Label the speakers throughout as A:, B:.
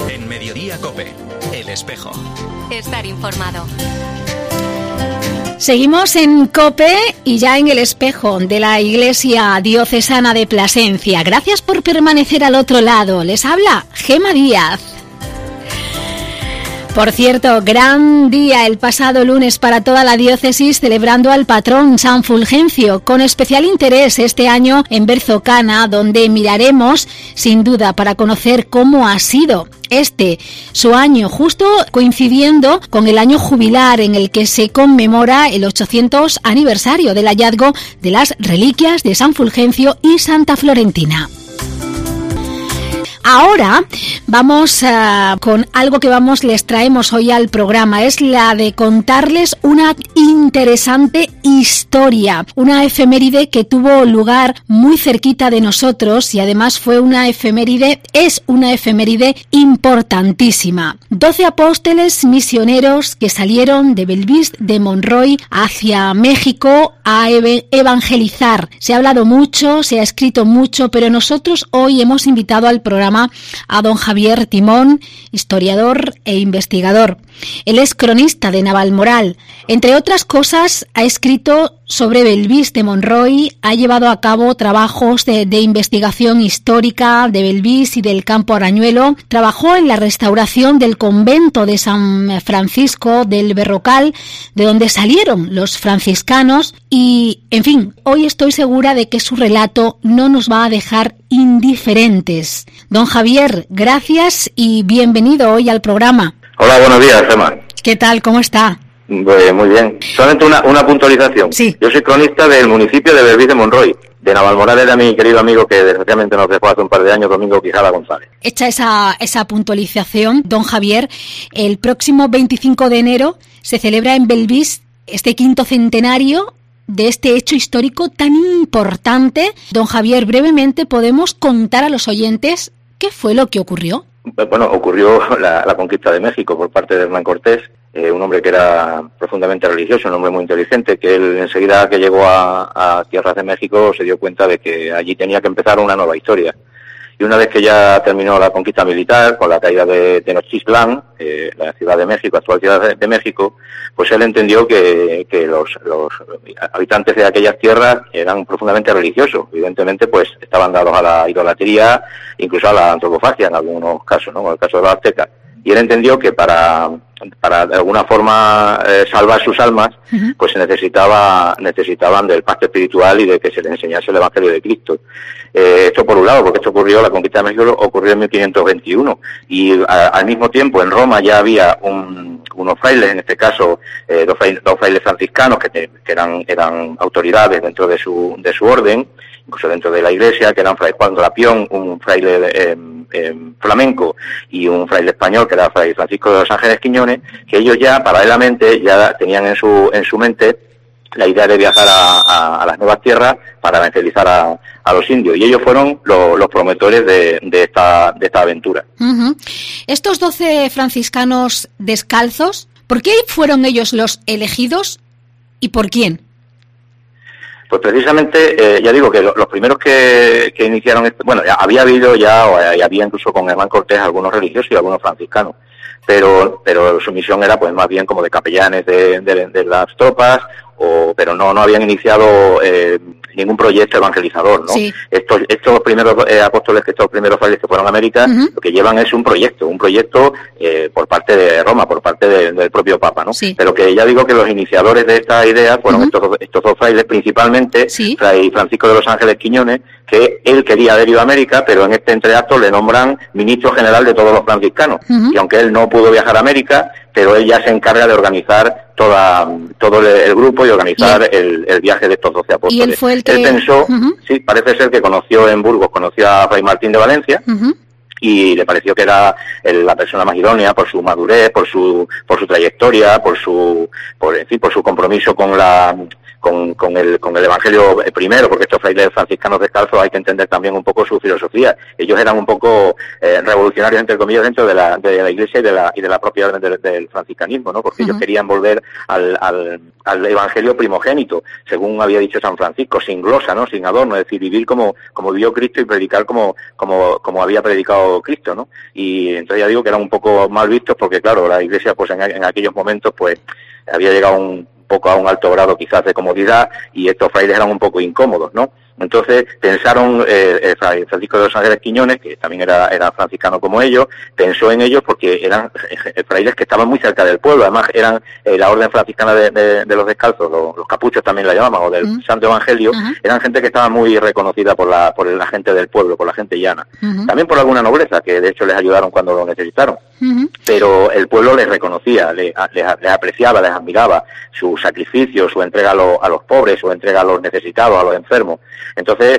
A: En Mediodía COPE, El Espejo.
B: Estar informado.
C: Seguimos en COPE y ya en El Espejo de la Iglesia Diocesana de Plasencia. Gracias por permanecer al otro lado. Les habla Gema Díaz. Por cierto, gran día el pasado lunes para toda la diócesis, celebrando al patrón San Fulgencio, con especial interés este año en Berzocana, donde miraremos sin duda para conocer cómo ha sido su año, justo coincidiendo con el año jubilar en el que se conmemora el 800 aniversario del hallazgo de las reliquias de San Fulgencio y Santa Florentina. Ahora vamos con algo que les traemos hoy al programa. Es la de contarles una interesante historia, una efeméride que tuvo lugar muy cerquita de nosotros y además es una efeméride importantísima. 12 apóstoles misioneros que salieron de Belvis de Monroy hacia México a evangelizar. Se ha hablado mucho, se ha escrito mucho, pero nosotros hoy hemos invitado al programa a don Javier Timón, historiador e investigador. Él es cronista de Navalmoral. Entre otras cosas, ha escrito sobre Belvis de Monroy, ha llevado a cabo trabajos de investigación histórica de Belvis y del Campo Arañuelo, trabajó en la restauración del convento de San Francisco del Berrocal, de donde salieron los franciscanos y, en fin, hoy estoy segura de que su relato no nos va a dejar indiferentes. Don Javier, gracias y bienvenido hoy al programa.
D: Hola, buenos días, Gemma.
C: ¿Qué tal? ¿Cómo está?
D: Muy bien. Solamente una puntualización.
C: Sí.
D: Yo soy cronista del municipio de Belvis de Monroy. De Navalmoral era mi querido amigo que desgraciadamente nos dejó hace un par de años, Domingo Quijada González.
C: Hecha esa puntualización, don Javier, el próximo 25 de enero se celebra en Belvis este 5º centenario de este hecho histórico tan importante. Don Javier, brevemente podemos contar a los oyentes qué fue lo que ocurrió.
D: Bueno, ocurrió la conquista de México por parte de Hernán Cortés, un hombre que era profundamente religioso, un hombre muy inteligente, que él enseguida que llegó a tierras de México se dio cuenta de que allí tenía que empezar una nueva historia. Y una vez que ya terminó la conquista militar, con la caída de Tenochtitlán, la Ciudad de México, actual Ciudad de México, pues él entendió que los habitantes de aquellas tierras eran profundamente religiosos. Evidentemente, pues estaban dados a la idolatría, incluso a la antropofagia en algunos casos, ¿no? En el caso de los aztecas. Y él entendió que para de alguna forma salvar sus almas, pues necesitaban del pacto espiritual y de que se les enseñase el Evangelio de Cristo. Esto por un lado, porque esto ocurrió, la conquista de México ocurrió en 1521, y al mismo tiempo en Roma ya había unos frailes, en este caso dos frailes franciscanos que eran autoridades dentro de su orden, incluso dentro de la iglesia, que eran Fray Juan Grapión, un fraile flamenco, y un fraile español que era Fray Francisco de los Ángeles Quiñones, que ellos ya paralelamente ya tenían en su mente la idea de viajar a las nuevas tierras para evangelizar a los indios, y ellos fueron los promotores de esta aventura. Uh-huh.
C: Estos 12 franciscanos descalzos, ¿por qué fueron ellos los elegidos y por quién?
D: Pues precisamente, ya digo que los primeros que iniciaron bueno, había incluso con Hernán Cortés algunos religiosos y algunos franciscanos, pero su misión era pues más bien como de capellanes de las tropas, pero no habían iniciado ningún proyecto evangelizador, ¿no? Sí. Estos primeros apóstoles, estos primeros frailes que fueron a América, lo que llevan es un proyecto por parte de Roma, por parte del propio Papa, ¿no? Sí. Pero que ya digo que los iniciadores de esta idea fueron estos dos frailes, principalmente Fray Francisco de los Ángeles Quiñones, que él quería haber ido a América, pero en este entreacto le nombran ministro general de todos los franciscanos, y aunque él no pudo viajar a América, pero él ya se encarga de organizar todo el grupo y organizar el viaje de estos 12 apóstoles.
C: ¿Y él fue el que...?
D: Él pensó, sí, parece ser que conoció en Burgos, a Fray Martín de Valencia, y le pareció que era la persona más idónea por su madurez, por su trayectoria, por su compromiso con el Evangelio primero, porque estos frailes franciscanos descalzos hay que entender también un poco su filosofía. Ellos eran un poco revolucionarios, entre comillas, dentro de la Iglesia y de la propia orden del franciscanismo, ¿no? Porque ellos querían volver al Evangelio primogénito, según había dicho San Francisco, sin glosa, ¿no? Sin adorno, es decir, vivir como vivió Cristo y predicar como había predicado llegado Cristo, ¿no? Y entonces ya digo que eran un poco mal vistos porque, claro, la Iglesia pues en aquellos momentos pues había llegado un poco a un alto grado quizás de comodidad y estos frailes eran un poco incómodos, ¿no? Entonces pensaron, Francisco de los Ángeles Quiñones, que también era franciscano como ellos, pensó en ellos porque eran frailes que estaban muy cerca del pueblo, además eran la orden franciscana de los descalzos, los capuchos también la llamaban, o del Santo Evangelio, eran gente que estaba muy reconocida por la gente del pueblo, por la gente llana, también por alguna nobleza, que de hecho les ayudaron cuando lo necesitaron, pero el pueblo les reconocía, les apreciaba, les admiraba su sacrificio, su entrega a los pobres, su entrega a los necesitados, a los enfermos. Entonces,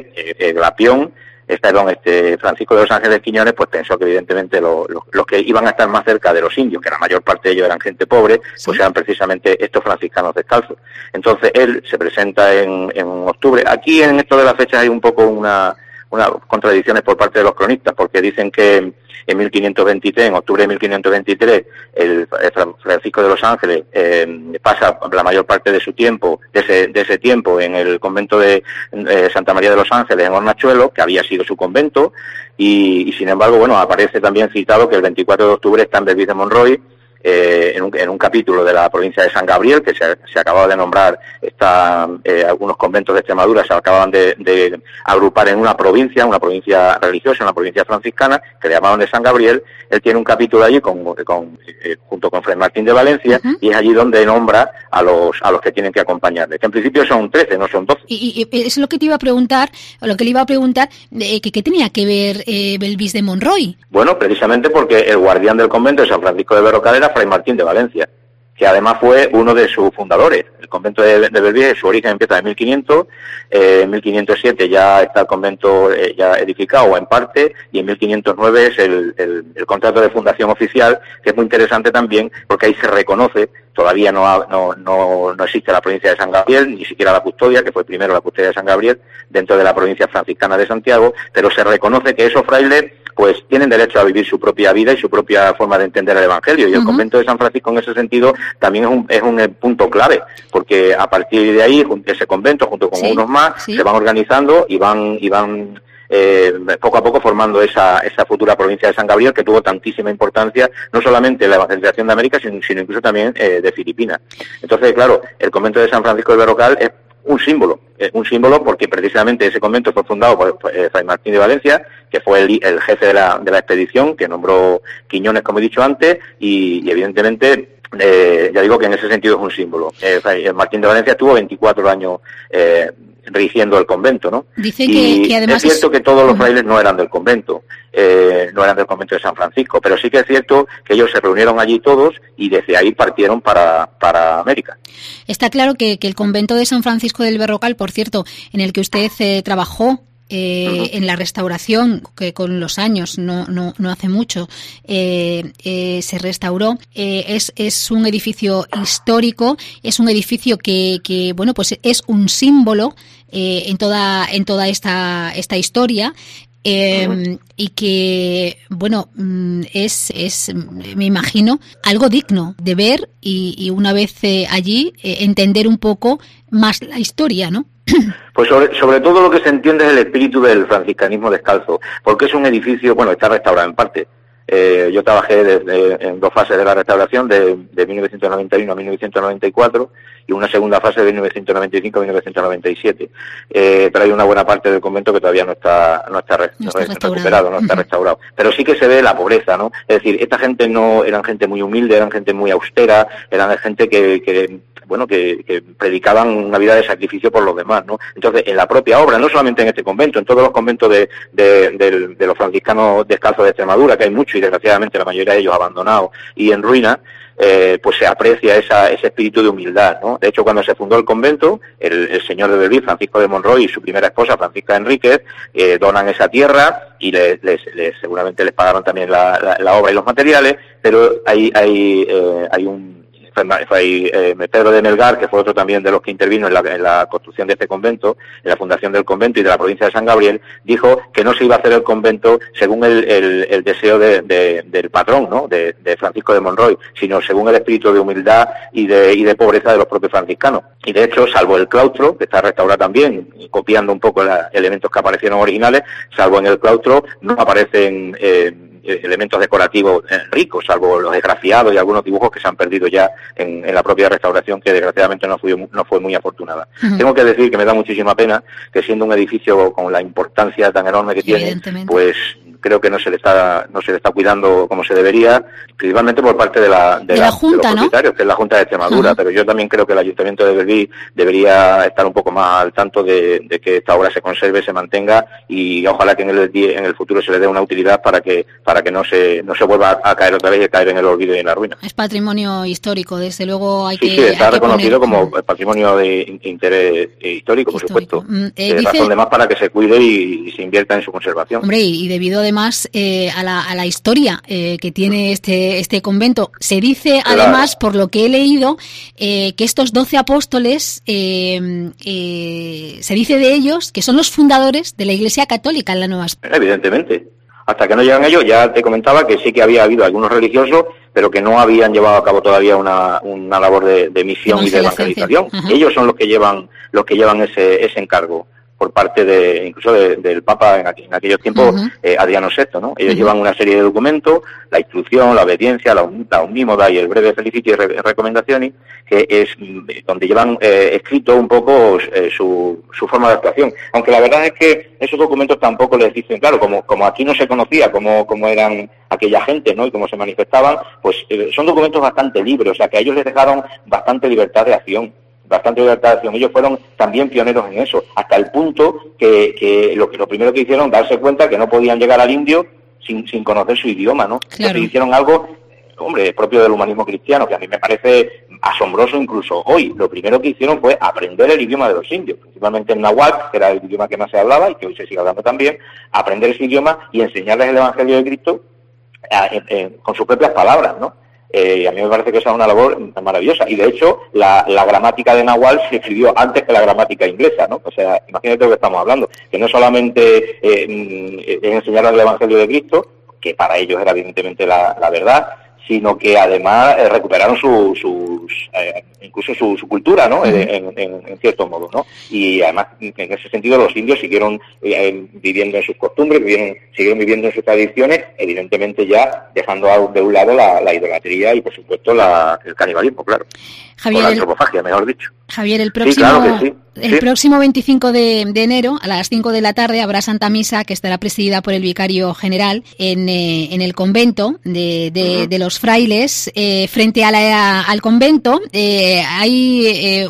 D: Francisco de los Ángeles Quiñones, pues pensó que evidentemente los que iban a estar más cerca de los indios, que la mayor parte de ellos eran gente pobre, pues eran precisamente estos franciscanos descalzos. Entonces, él se presenta en octubre. Aquí en esto de las fechas hay un poco unas contradicciones por parte de los cronistas, porque dicen que en 1523, en octubre de 1523, el Francisco de los Ángeles pasa la mayor parte de su tiempo, de ese tiempo, en el convento de Santa María de los Ángeles, en Hornachuelos, que había sido su convento, y sin embargo, bueno, aparece también citado que el 24 de octubre está en Belvis de Monroy, en un capítulo de la provincia de San Gabriel, que se acababa de nombrar, algunos conventos de Extremadura se acababan de agrupar en una provincia religiosa, una provincia franciscana, que le llamaban de San Gabriel. Él tiene un capítulo allí junto con Fray Martín de Valencia, y es allí donde nombra a los que tienen que acompañarle, que en principio son 13, no son 12.
C: Y es lo que te iba a preguntar, ¿qué tenía que ver Belvis de Monroy?
D: Bueno, precisamente porque el guardián del convento de San Francisco de Berrocal era Fray Martín de Valencia, que además fue uno de sus fundadores. El convento de Belvis, su origen empieza en 1500, en 1507 ya está el convento ya edificado en parte, y en 1509 es el contrato de fundación oficial, que es muy interesante también, porque ahí se reconoce, todavía no existe la provincia de San Gabriel, ni siquiera la custodia, que fue primero la custodia de San Gabriel, dentro de la provincia franciscana de Santiago, pero se reconoce que esos frailes pues tienen derecho a vivir su propia vida y su propia forma de entender el Evangelio, y el convento de San Francisco en ese sentido también es un punto clave, porque a partir de ahí, ese convento junto con unos más, se van organizando y van poco a poco formando esa futura provincia de San Gabriel, que tuvo tantísima importancia, no solamente en la evangelización de América, sino incluso también de Filipinas. Entonces, claro, el convento de San Francisco del Berrocal es un símbolo porque precisamente ese convento fue fundado por Fray Martín de Valencia, que fue el jefe de la expedición, que nombró Quiñones, como he dicho antes, y evidentemente, ya digo que en ese sentido es un símbolo. Fray Martín de Valencia estuvo 24 años rigiendo el convento, ¿no?
C: Dice que además
D: es cierto que todos los frailes no eran del convento, no eran del convento de San Francisco, pero sí que es cierto que ellos se reunieron allí todos y desde ahí partieron para América.
C: Está claro que el convento de San Francisco del Berrocal, por cierto, en el que usted trabajó en la restauración, que con los años, no hace mucho, se restauró, es un edificio histórico, es un edificio que bueno, pues es un símbolo en toda esta historia. Y que, bueno, es me imagino, algo digno de ver y una vez allí entender un poco más la historia, ¿no?
D: Pues sobre todo lo que se entiende es el espíritu del franciscanismo descalzo, porque es un edificio, bueno, está restaurado en parte. Yo trabajé en dos fases de la restauración, de 1991 a 1994, y una segunda fase de 1995 a 1997. Pero hay una buena parte del convento que todavía no está recuperado, no está restaurado. Pero sí que se ve la pobreza, ¿no? Es decir, esta gente no eran gente muy humilde, eran gente muy austera, eran gente que predicaban una vida de sacrificio por los demás, ¿no? Entonces, en la propia obra, no solamente en este convento, en todos los conventos de los franciscanos descalzos de Extremadura, que hay muchos y desgraciadamente la mayoría de ellos abandonados y en ruinas, pues se aprecia ese espíritu de humildad, ¿no? De hecho, cuando se fundó el convento, el señor de Belvis, Francisco de Monroy, y su primera esposa, Francisca Enríquez, donan esa tierra y seguramente les pagaron también la obra y los materiales, pero hay un Pedro de Melgar, que fue otro también de los que intervino en la construcción de este convento, en la fundación del convento y de la provincia de San Gabriel, dijo que no se iba a hacer el convento según el deseo del patrón, ¿no?, de Francisco de Monroy, sino según el espíritu de humildad y de pobreza de los propios franciscanos. Y de hecho, salvo el claustro, que está restaurado también, copiando un poco los elementos que aparecieron originales, salvo en el claustro no aparecen elementos decorativos ricos, salvo los esgrafiados y algunos dibujos que se han perdido ya en la propia restauración, que desgraciadamente no fue muy afortunada. Tengo que decir que me da muchísima pena que, siendo un edificio con la importancia tan enorme que tiene, pues creo que no se le está cuidando como se debería, principalmente por parte de la Junta, de los propietarios, ¿no?, que es la Junta de Extremadura. Pero yo también creo que el Ayuntamiento de Belví debería estar un poco más al tanto de que esta obra se conserve, se mantenga, y ojalá que en el futuro se le dé una utilidad para que no se vuelva a caer otra vez y caer en el olvido y en la ruina.
C: Es patrimonio histórico, desde luego
D: está reconocido como patrimonio de interés histórico, por supuesto. Razón de más para que se cuide y se invierta en su conservación.
C: Hombre, y debido además a la historia que tiene este convento, se dice además, por lo que he leído, que estos 12 apóstoles, se dice de ellos que son los fundadores de la Iglesia Católica en la Nueva España.
D: Evidentemente. Hasta que no llegan ellos, ya te comentaba que sí que había habido algunos religiosos, pero que no habían llevado a cabo todavía una labor de misión y de evangelización. Ellos son los que llevan ese encargo, por parte incluso del Papa en aquellos tiempos, Adriano VI, ¿no? Ellos llevan una serie de documentos, la instrucción, la obediencia, la omnímoda y el breve felicitio y recomendaciones, que es donde llevan escrito un poco su forma de actuación. Aunque la verdad es que esos documentos tampoco les dicen, claro, como aquí no se conocía cómo eran aquella gente, ¿no?, y cómo se manifestaban, pues son documentos bastante libres, o sea que a ellos les dejaron bastante libertad de acción. Ellos fueron también pioneros en eso, hasta el punto que lo primero que hicieron, darse cuenta que no podían llegar al indio sin conocer su idioma, ¿no? Claro. Entonces hicieron algo, propio del humanismo cristiano, que a mí me parece asombroso incluso hoy. Lo primero que hicieron fue aprender el idioma de los indios, principalmente el náhuatl, que era el idioma que más se hablaba y que hoy se sigue hablando también, aprender ese idioma y enseñarles el Evangelio de Cristo con sus propias palabras, ¿no? A mí me parece que esa es una labor maravillosa, y de hecho la gramática de náhuatl se escribió antes que la gramática inglesa, ¿no? O sea, imagínate lo que estamos hablando, que no solamente enseñaron el Evangelio de Cristo, que para ellos era evidentemente la verdad, sino que además recuperaron incluso su cultura, ¿no? En cierto modo, ¿no? Y además, en ese sentido, los indios siguieron viviendo en sus costumbres, siguieron viviendo en sus tradiciones, evidentemente ya dejando de un lado la idolatría y, por supuesto, el canibalismo, claro.
C: Javier,
D: o la antropofagia, mejor dicho.
C: Javier, el próximo 25 de enero, a las 5 de la tarde, habrá Santa Misa, que estará presidida por el vicario general en el convento de los frailes. Frente al convento hay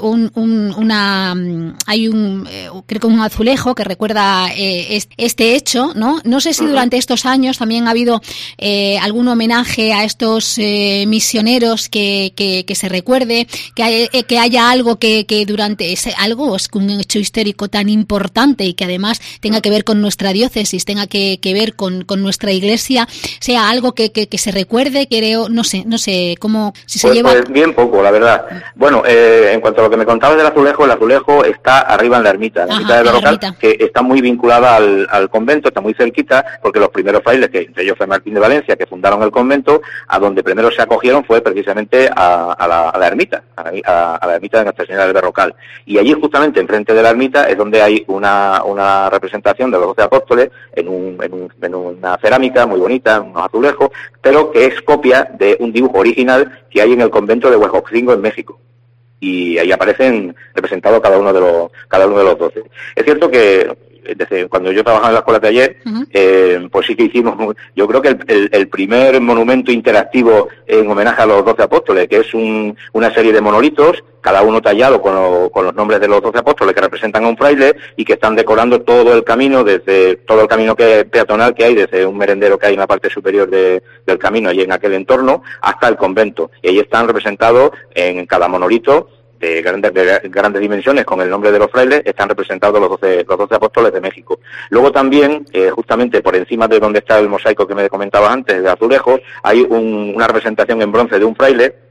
C: creo que un azulejo que recuerda este hecho, ¿no? No sé si durante estos años también ha habido algún homenaje a estos misioneros que se recuerde, que haya algo que durante algo es un hecho histórico tan importante y que además tenga que ver con nuestra diócesis, tenga que ver con nuestra iglesia, sea algo que se recuerde, creo, no sé cómo, si se lleva...
D: Pues bien poco, la verdad. Bueno, en cuanto a lo que me contabas del azulejo, el azulejo está arriba en la ermita de Berrocal, que está muy vinculada al convento, está muy cerquita, porque los primeros frailes, que entre ellos fue Martín de Valencia, que fundaron el convento, a donde primero se acogieron fue precisamente a la ermita, a la ermita de Nuestra Señora del Berrocal. Y allí, justamente enfrente de la ermita, es donde hay una representación de los 12 apóstoles en una cerámica muy bonita, unos azulejos, pero que es copia de un dibujo original que hay en el convento de Huejotzingo, en México. Y ahí aparecen representados cada uno de los 12. Es cierto que desde cuando yo trabajaba en la escuela taller, pues sí que hicimos, yo creo que el primer monumento interactivo en homenaje a los 12 apóstoles, que es una serie de monolitos, cada uno tallado con los nombres de los 12 apóstoles, que representan a un fraile y que están decorando todo el camino, desde todo el camino peatonal que hay, desde un merendero que hay en la parte superior del camino y en aquel entorno, hasta el convento. Y ahí están representados en cada monolito, de grandes dimensiones, con el nombre de los frailes, están representados los 12 apóstoles de México. Luego también, justamente por encima de donde está el mosaico que me comentabas antes, de azulejos, hay una representación en bronce de un fraile,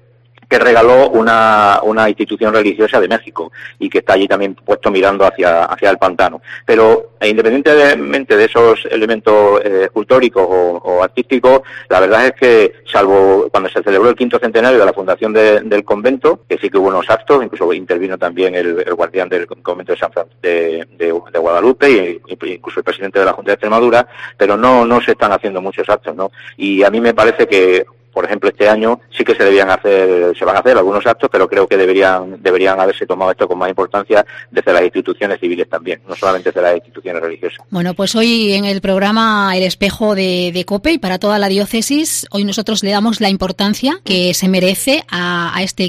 D: que regaló una institución religiosa de México y que está allí también puesto mirando hacia el pantano. Pero independientemente de esos elementos escultóricos o artísticos, la verdad es que, salvo cuando se celebró el 5º centenario de la fundación del convento, que sí que hubo unos actos, incluso intervino también el guardián del convento de San de Guadalupe y incluso el presidente de la Junta de Extremadura, pero no se están haciendo muchos actos, ¿no? Y a mí me parece que, por ejemplo, este año sí que se van a hacer algunos actos, pero creo que deberían haberse tomado esto con más importancia desde las instituciones civiles también, no solamente desde las instituciones religiosas.
C: Bueno, pues hoy en el programa El Espejo de COPE y para toda la diócesis, hoy nosotros le damos la importancia que se merece a este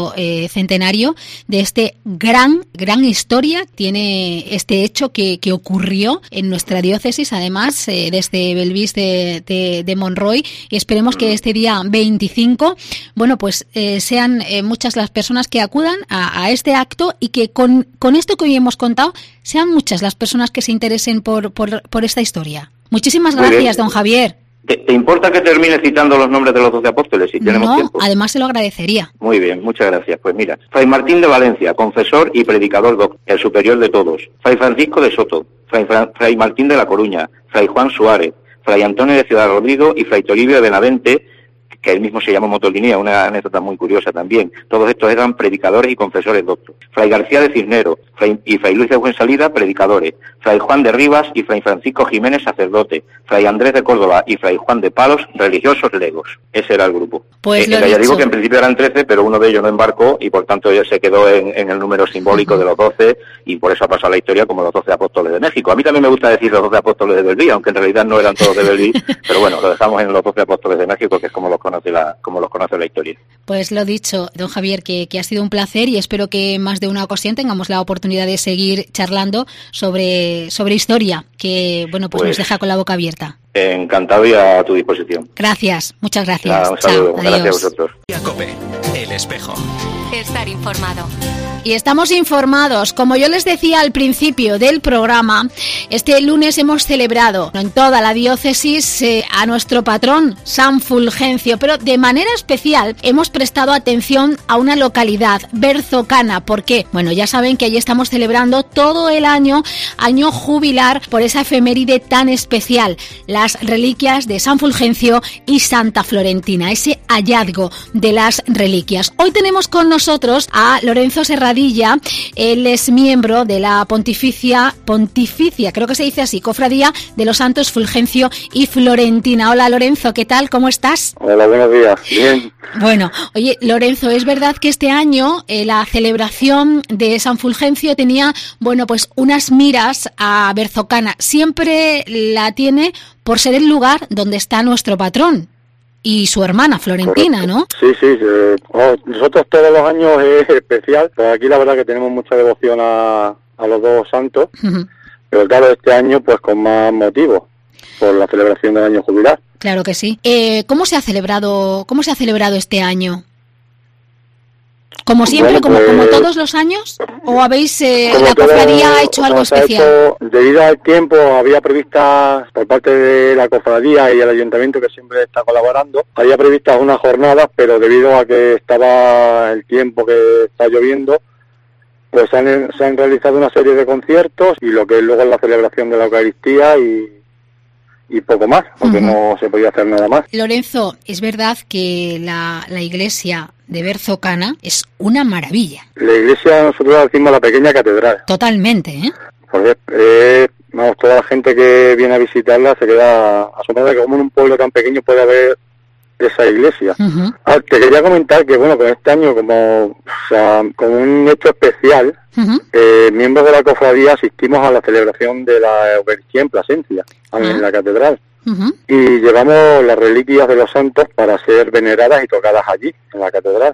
C: 5º centenario de este gran historia. Tiene este hecho que ocurrió en nuestra diócesis, además, desde Belvís de Monroy, y esperemos que este día 25, bueno, pues sean muchas las personas que acudan a este acto y que con esto que hoy hemos contado sean muchas las personas que se interesen por esta historia. Muchísimas gracias, don Javier.
D: ¿Te importa que termine citando los nombres de los 12 apóstoles si tenemos tiempo?
C: Además se lo agradecería.
D: Muy bien, muchas gracias. Pues mira, Fray Martín de Valencia, confesor y predicador doctor, el superior de todos. Fray Francisco de Soto, Fray Martín de La Coruña, Fray Juan Suárez, Fray Antonio de Ciudad Rodrigo y Fray Toribio de Benavente, que él mismo se llamó Motolinía, una anécdota muy curiosa también. Todos estos eran predicadores y confesores doctos. Fray García de Cisneros y Fray Luis de Fuensalida, predicadores. Fray Juan de Rivas y Fray Francisco Jiménez, sacerdote. Fray Andrés de Córdoba y Fray Juan de Palos, religiosos legos. Ese era el grupo.
C: Pues
D: ya digo que en principio eran 13, pero uno de ellos no embarcó y por tanto ya se quedó en el número simbólico de los 12 y por eso ha pasado la historia como los 12 apóstoles de México. A mí también me gusta decir los 12 apóstoles de Belvís, aunque en realidad no eran todos de Belvís, pero bueno, lo dejamos en los 12 apóstoles de México, que es como los conoce la historia.
C: Pues lo dicho, don Javier, que ha sido un placer y espero que más de una ocasión tengamos la oportunidad de seguir charlando sobre historia, que bueno, pues nos deja con la boca abierta.
D: Encantado y a tu disposición.
C: Gracias, muchas gracias.
D: Un saludo.
C: Chao,
D: gracias
C: adiós.
D: a vosotros.
A: COPE, El Espejo.
B: Estar informado.
C: Y estamos informados. Como yo les decía al principio del programa, este lunes hemos celebrado en toda la diócesis a nuestro patrón, San Fulgencio, pero de manera especial hemos prestado atención a una localidad, Berzocana. ¿Por qué? Bueno, ya saben que allí estamos celebrando todo el año jubilar por esa efeméride tan especial, las reliquias de San Fulgencio y Santa Florentina, ese hallazgo de las reliquias. Hoy tenemos con nosotros a Lorenzo Serradilla. Él es miembro de la pontificia, creo que se dice así, Cofradía de los Santos Fulgencio y Florentina. Hola Lorenzo, ¿qué tal? ¿Cómo estás?
E: Hola, buenos días. Bien.
C: Bueno, oye Lorenzo, es verdad que este año la celebración de San Fulgencio tenía, bueno, pues unas miras a Berzocana. Siempre la tiene por ser el lugar donde está nuestro patrón y su hermana Florentina, ¿no?
E: Sí, nosotros todos los años es especial, pero aquí la verdad que tenemos mucha devoción a los dos santos, pero claro, este año pues con más motivos, por la celebración del año jubilar.
C: Claro que sí. ¿Cómo se ha celebrado este año? ¿Como siempre,
E: bueno,
C: como todos los años? ¿O habéis, la cofradía ha hecho algo especial?
E: Debido al tiempo, había previstas por parte de la cofradía y el ayuntamiento, que siempre está colaborando, había previstas unas jornadas, pero debido a que estaba el tiempo que está lloviendo, pues se han realizado una serie de conciertos y lo que es luego la celebración de la Eucaristía y poco más, porque no se podía hacer nada más.
C: Lorenzo, es verdad que la iglesia de Berzocana es una maravilla.
E: La iglesia, nosotros la decimos la pequeña catedral.
C: Totalmente, ¿eh?
E: Porque toda la gente que viene a visitarla se queda asombrada de que como en un pueblo tan pequeño puede haber esa iglesia. Te quería comentar que, bueno, con este año como un hecho especial, miembros de la cofradía asistimos a la celebración de la Eucaristía en Plasencia, en la catedral. Y llevamos las reliquias de los santos para ser veneradas y tocadas allí, en la catedral.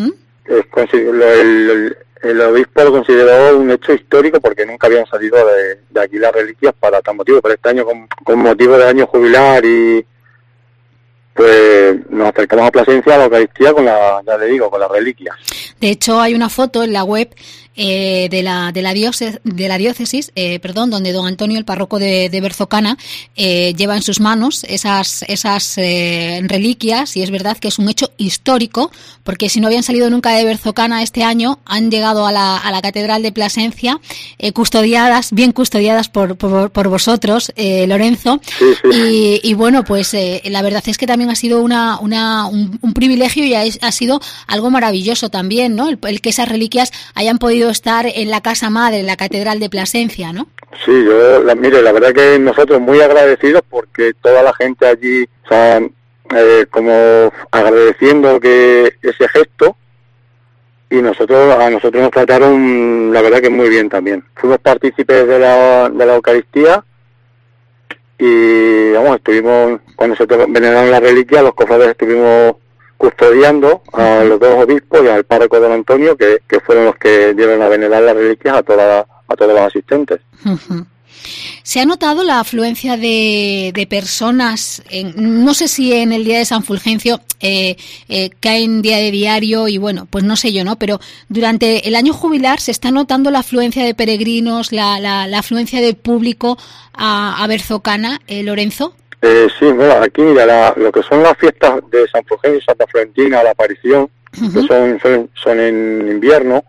E: El obispo lo consideró un hecho histórico porque nunca habían salido de aquí las reliquias para tal motivo, pero este año con motivo del año jubilar y pues nos acercamos a Plasencia a la Eucaristía con las reliquias.
C: De hecho, hay una foto en la web de la diócesis, donde don Antonio, el párroco de Berzocana, lleva en sus manos esas reliquias, y es verdad que es un hecho histórico, porque si no habían salido nunca de Berzocana este año, han llegado a la Catedral de Plasencia, bien custodiadas por vosotros, Lorenzo. Sí. Y bueno, pues la verdad es que también ha sido un privilegio, y ha sido algo maravilloso también, ¿no? El que esas reliquias hayan podido estar en la casa madre, en la Catedral de Plasencia, ¿no?
E: Sí, mire, la verdad que nosotros muy agradecidos, porque toda la gente allí, o sea, como agradeciendo que ese gesto, y a nosotros nos trataron, la verdad que muy bien también. Fuimos partícipes de la Eucaristía, y estuvimos, cuando se veneraron las reliquias, los cofrades estuvimos custodiando a los dos obispos y al párroco don Antonio, que fueron los que dieron a venerar las reliquias a todos los asistentes.
C: Uh-huh. ¿Se ha notado la afluencia de personas, no sé si en el día de San Fulgencio cae en día de diario, y bueno, pues no sé yo, ¿no? Pero durante el año jubilar se está notando la afluencia de peregrinos, la afluencia de público a Berzocana, Lorenzo?
E: Sí, bueno, aquí mira, lo que son las fiestas de San Fulgencio y Santa Florentina, la aparición, uh-huh, que son en invierno.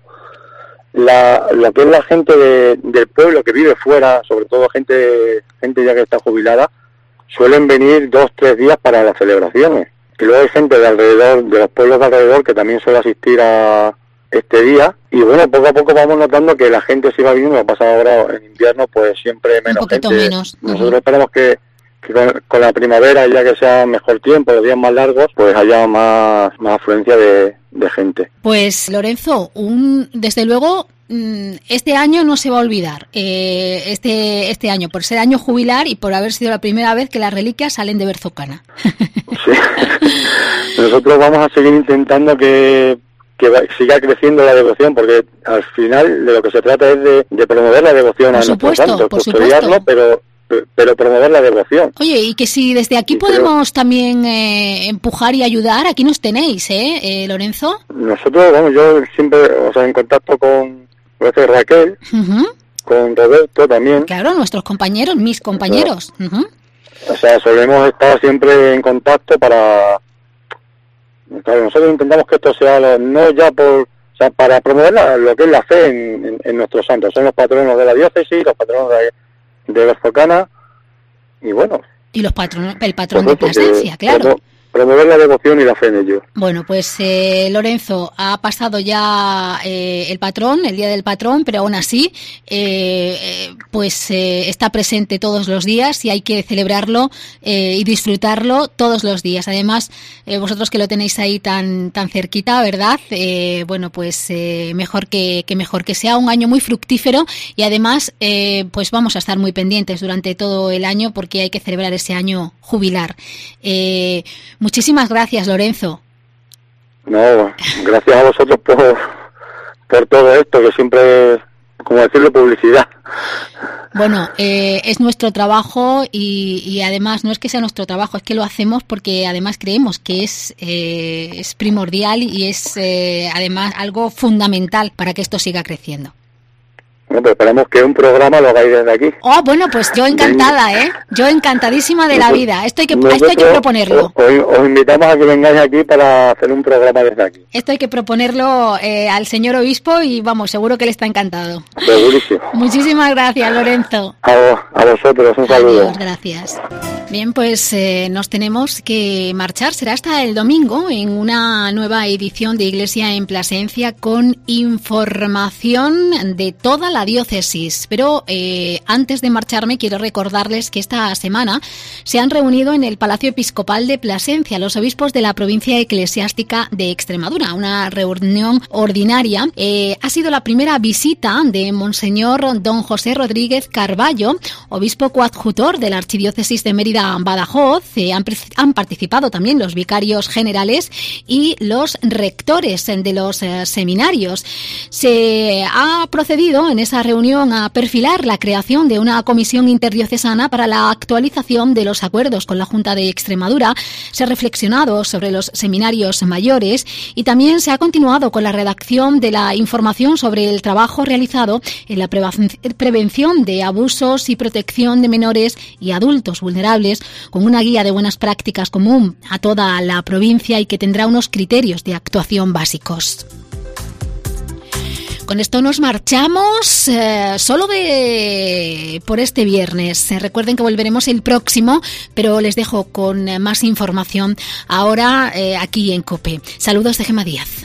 E: Lo que es la gente del pueblo que vive fuera, sobre todo gente ya que está jubilada, suelen venir 2-3 días para las celebraciones. Y luego hay gente de alrededor, de los pueblos de alrededor, que también suele asistir a este día. Y bueno, poco a poco vamos notando que la gente se va viniendo. Lo que pasa ahora en invierno, pues siempre menos gente. Un poquito menos. Nosotros esperamos que con la primavera, ya que sea mejor tiempo, los días más largos, pues haya más afluencia de gente.
C: Pues Lorenzo, desde luego este año no se va a olvidar, este año, por ser año jubilar y por haber sido la primera vez que las reliquias salen de Berzocana.
E: Sí, nosotros vamos a seguir intentando que siga creciendo la devoción, porque al final de lo que se trata es de promover la devoción a nuestros santos, custodiarlo, pero promover la devoción.
C: Oye, y que si desde aquí podemos también empujar y ayudar, aquí nos tenéis, Lorenzo.
E: Nosotros, yo siempre, en contacto con Raquel, uh-huh, con Roberto también.
C: Claro, nuestros compañeros, mis compañeros. Uh-huh.
E: O sea, solemos estar siempre en contacto para... Claro, nosotros intentamos que esto sea, no ya para promover lo que es la fe en nuestros santos. Son los patronos de la diócesis, los patronos de Berzocana, y bueno.
C: Y el patrón de Plasencia, claro.
E: Promover la devoción y la fe en ellos.
C: Bueno, pues Lorenzo, ha pasado ya el día del patrón, pero aún así está presente todos los días, y hay que celebrarlo y disfrutarlo todos los días. Además, vosotros que lo tenéis ahí tan cerquita, ¿verdad? Mejor que sea un año muy fructífero, y además pues vamos a estar muy pendientes durante todo el año, porque hay que celebrar ese año jubilar. Muchísimas gracias, Lorenzo.
E: No, gracias a vosotros por todo esto, que siempre, como decirlo, publicidad.
C: Bueno, es nuestro trabajo, y además no es que sea nuestro trabajo, es que lo hacemos porque además creemos que es primordial, y es además algo fundamental para que esto siga creciendo.
E: Bueno, pues esperamos que un programa lo hagáis desde aquí.
C: Oh, bueno, pues yo encantada, Yo encantadísima de la vida. Esto hay que proponerlo.
E: Os invitamos a que vengáis aquí para hacer un programa desde aquí.
C: Esto hay que proponerlo al señor obispo, y vamos, seguro que él está encantado.
E: Segurísimo.
C: Muchísimas gracias, Lorenzo.
E: A vosotros, un saludo.
C: Adiós, gracias. Bien, pues nos tenemos que marchar. Será hasta el domingo en una nueva edición de Iglesia en Plasencia, con información de toda la diócesis. Pero antes de marcharme, quiero recordarles que esta semana se han reunido en el Palacio Episcopal de Plasencia los obispos de la provincia eclesiástica de Extremadura. Una reunión ordinaria. Ha sido la primera visita de Monseñor don José Rodríguez Carballo, obispo coadjutor de la Archidiócesis de Mérida Badajoz. Han participado también los vicarios generales y los rectores de los seminarios. Se ha procedido en esa reunión a perfilar la creación de una comisión interdiocesana para la actualización de los acuerdos con la Junta de Extremadura. Se ha reflexionado sobre los seminarios mayores y también se ha continuado con la redacción de la información sobre el trabajo realizado en la prevención de abusos y protección de menores y adultos vulnerables, con una guía de buenas prácticas común a toda la provincia y que tendrá unos criterios de actuación básicos. Con esto nos marchamos solo por este viernes. Recuerden que volveremos el próximo, pero les dejo con más información ahora aquí en COPE. Saludos de Gemma Díaz.